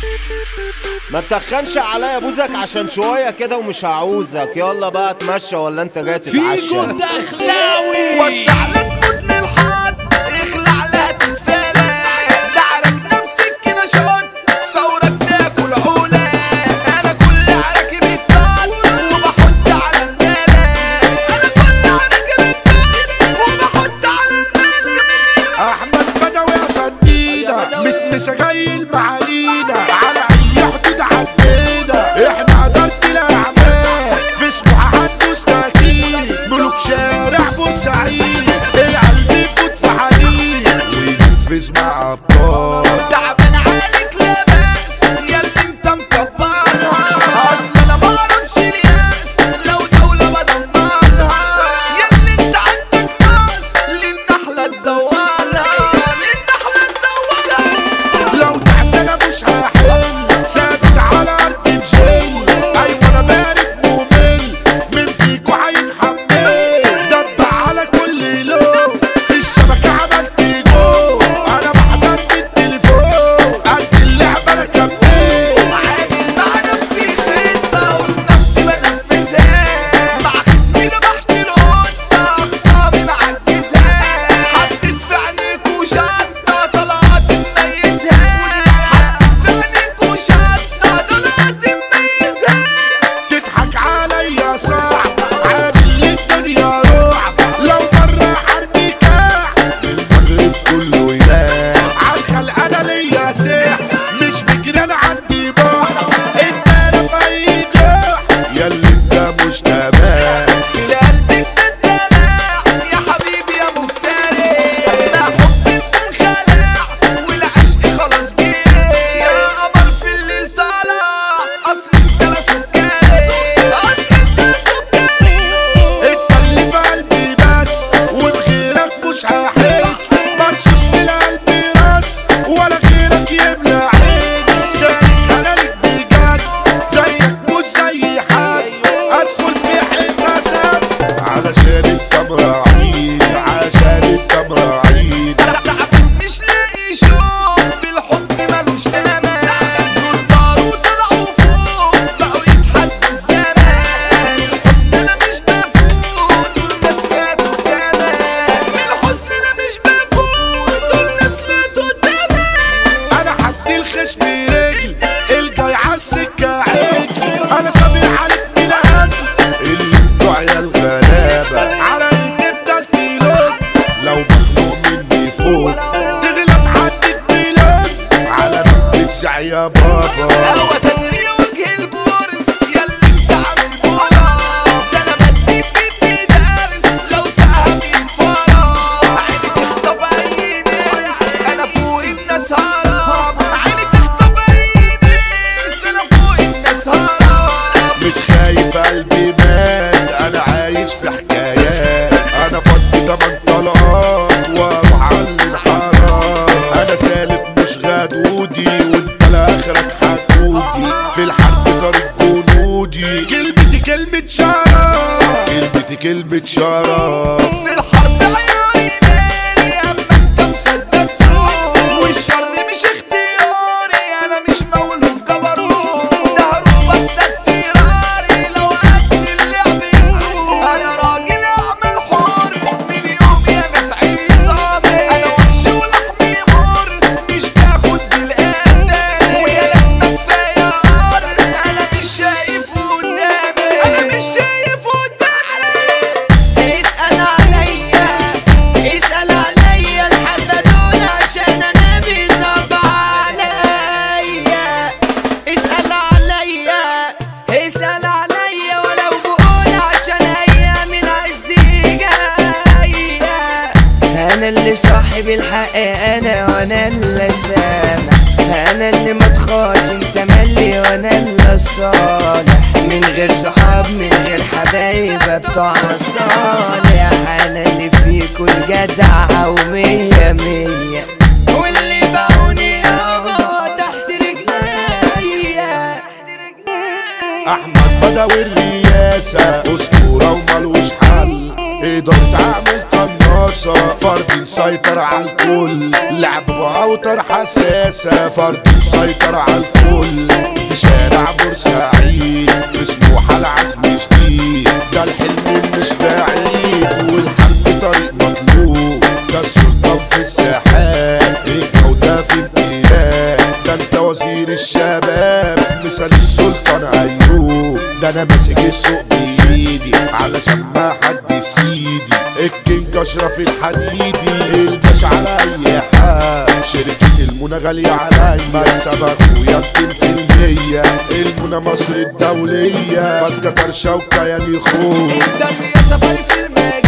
ما تتخنش عليا بوزك عشان شوية كده ومش هعوزك. يلا بقى اتمشى ولا انت جاي تتعشى؟ فيجو الدخلاوي وسع لك مدن الحاد اخلع لها تتفالى دعرك نمسك كده شوت ثورك تاكل عولة. انا كل عراكب الطاد وبحط على الملا. انا كل عراكب الطاد وبحط على الملا. احمد بدوي يا فندينا متمسة جاي المعالينا على اي حدود عدينا. احنا قدرت الاعمال في سموحة حدوث تاكيد ملوك شارع بورسعيد. القلب يفوت في حديد وينفذ مع ابطال. تعبان عليك لاباس ياللي انت مكبرها. اصل انا معرفش الياس لو دولة بدمرها. ياللي انت عندك ناس للنحلة تدورها. للنحلة تدورها. لو تحت انا مش هحل ثابت على ارض بجل. ايوه انا بارد ممل من فيكو هيتحمل. دب على كل لون في الشبكة عملت جو. انا بحضر بالتليفون قد اللعبة انا كمل. وعامل مع نفسي خطة وفي نفسي بنفذها. مع خصمي ذبحت القطة اخصامي معجزها. حطيت في عينيكوا شطة طلعت مميزها. حطيت في عينيكوا شطة طلعت مميزها. تضحك عليا صعب عامل الدنيا رعب. لو مرة حربي كاع المغرب كله ينام. عالخلق انا ليا سحر مش بجري انا عندي بحر. انت انا في اي جرح ياللي انت مش تمام. في قلبك الدلع يا حبيبي يا مفتري. اما حب الخلع والعشق خلاص جه. يا قمر في الليل طالع اصل انت لا سكري. اصل انت لا سكري. انت اللي في قلبي بس وبغيرك مش هحس. مرشوش في القلب راس ولا غيرك يملى عيني. سالك انا ليك بجد زيك مش زي حد. ادخل في حته سد علشان انت مراعيني. عشان انت مراعيني. تعبان مش لاقي شوق بالحب ملوش تمام. دول طاروا طلعوا فوق بقوا يتحدوا الزمان. الحزن انا مش بفوت دول ناس لاتوا تمام. الحزن انا مش بفوت دول ناس لاتوا تمام. انا حدي الخصم رجل الجاي عالسكه عجل. انا سامع عليك من اجل اللي انتوا عيال غلابه. على تفضل تلوج لو مخنوق مني فوق تغلط حدك بلاد. على ما بتسع يا بابا هو تدري وجه البورس ياللي انت عامل بورا. ده انا بديك بدي دارس لو ساعة بيتفرج. عيني تخطف اي ناس انا فوق الناس هرب. عيني تخطف اي ناس انا فوق الناس هرب. مش خايف قلبي مات. انا عايش في حكايات. انا فضي 8 طلقات واروح على الانحراف. انا سالك مش غدودي وانت لاخرك حدودي. في الحرب طريق جنودي. كلمتي كلمة شرف. كلمتي كلمة شرف. في الحرب عيوني ناري اما انت مسدس صوت. والشر مش اختياري انا مش مولود جبروت. ده هروبك ده اضطراري لو قد اللعب يفوت. انا راجل اعمل حر من يوم يا ناس عصامي. انا وحش ولحمي مر مش باخد بالقاسي. ويا لازمة كفاية قر انا مش شايف قدامي. انا مش شايف قدامي. اسأل عليا اسأل عليا الحددون عشان انا بيصعب عليا. اسأل عليا اسأل عليا ولو بقول عشان ايام العز جاية. انا اللي صاحب الحق انا وانا اللي سامع. انا اللي متخاصم تملي وانا اللي الصالح. من غير صحاب من غير حبايب بتوع الصالح. انا اللي فيكوا الجدع ومية مية. واللي باعوني يابا تحت رجليا. احمد بدوي الرياسة اسطورة وملوش حل. قدرت اعمل قناصة فرد مسيطر على الكل. لعب باوتر حساسة فرد مسيطر على الكل. مثل السلطان ايوب، ده انا ماسك السوق بايدي علشان ما حد سيدي، الكينج اشرف الحديدي، الباش على اي حال، شركة المنى غالية عليا، مكسب اخويا 200%، المنى مصر الدولية، فجة طرشة وكياني خوف. الدم يا فارس المجال